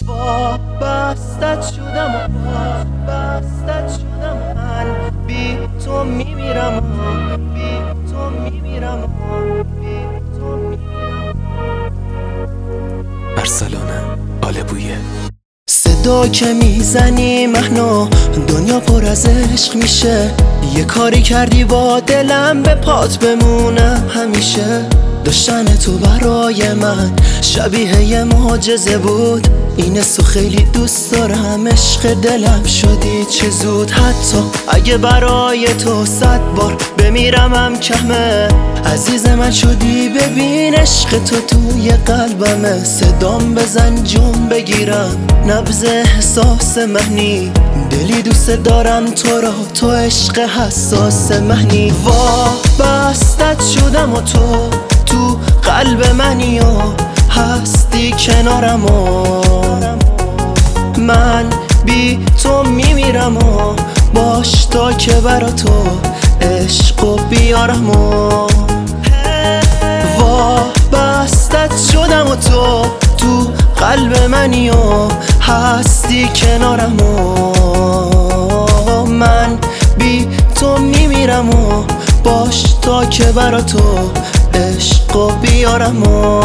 وابستت شدم من بی تو میمیرم برسلونه آلبویه. صدا که میزنی مهنا دنیا پر از عشق میشه. یه کاری کردی با دلم به پات بمونم همیشه. داشتن تو برای من شبیه یه معجزه بود. این سو خیلی دوست دارم، عشق دلم شدی چه زود. حتی اگه برای تو 100 بار بمیرمم کمه. عزیز من شدی ببین عشق تو توی قلبمه. صدام بزن جون بگیرم نبض احساس منی. دلی دوست دارم تو را، تو عشق حساس منی. وابستت شدم و تو قلب منی و هستی کنارم و من بی تو میمیرم و باش تا که برا تو عشقو بیارم و وابستت شدم و تو قلب منی و هستی کنارم و من بی تو میمیرم و باش تا که برا تو عشقو بیارم و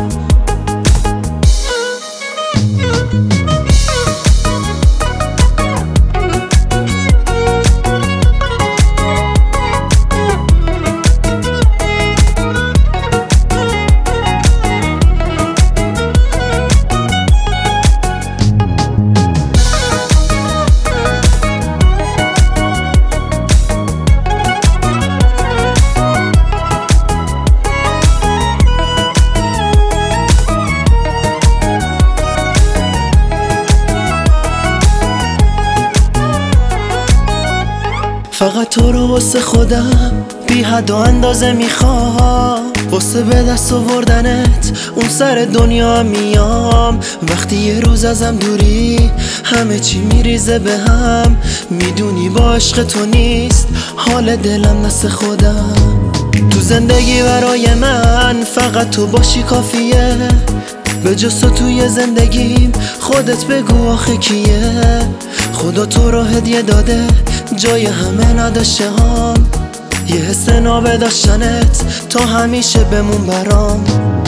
فقط تو رو واسه خودم بی حد و اندازه میخوام. واسه به دست آوردنت اون سر دنیا میام. وقتی یه روز ازم دوری همه چی میریزه به هم. میدونی با عشق تو نیست حال دلم دست خودم. تو زندگی برای من فقط تو باشی کافیه. به جز تو توی زندگیم خودت بگو آخه کیه. خدا تو رو هدیه داده جای همه نداشته هم. یه حس ناب داشتنت تا همیشه بمون برام.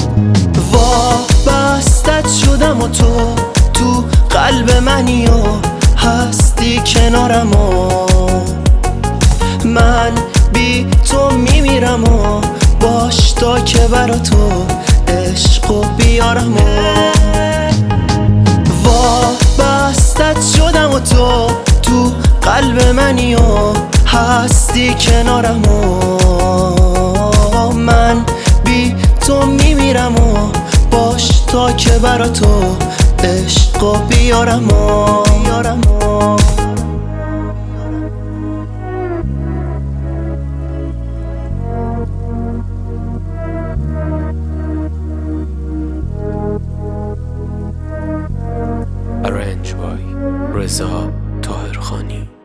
وابستت شدم و تو قلب منی و هستی کنارم و من بی تو میمیرم و باش تا که برا تو عشقو بیارم و وابستت شدم و تو قلب منی و هستی کنارم و من بی تو میمیرم و باش تا که برا تو عشقو بیارم و Arrange by رضا طاهرخانی.